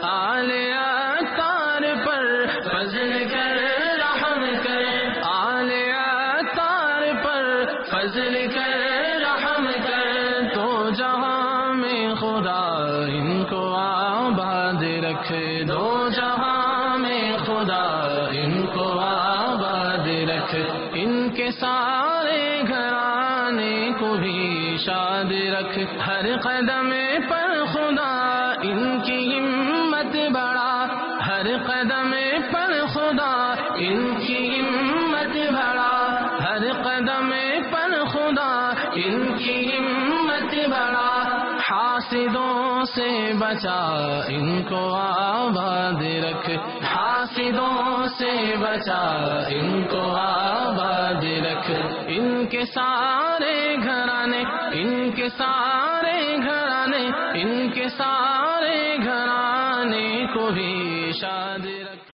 آل اطہار پر فضل کر رحم کر، آل اطہار پر فضل کر رحم کر، تو جہاں میں خدا ان کو آباد رکھ، دو جہاں میں خدا ان کو آباد رکھ، ان کے سارے گھرانے کو بھی شاد رکھ، ہر قدم پر خدا ان کی ہمت بڑھا، ہر قدم پر خدا ان کی ہمت بڑھا، ہر قدم پر خدا ان کی ہمت بڑھا، حاسدوں سے بچا ان کو آباد رکھ، حاسدوں سے بچا ان کو آباد رکھ، ان کے سارے گھرانے، ان کے سارے گھرانے، ان کے سارے گھرانے کو بھی شاد رکھ۔